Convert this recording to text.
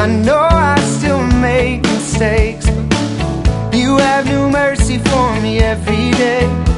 I know I still make mistakes, but you have new mercy for me every day.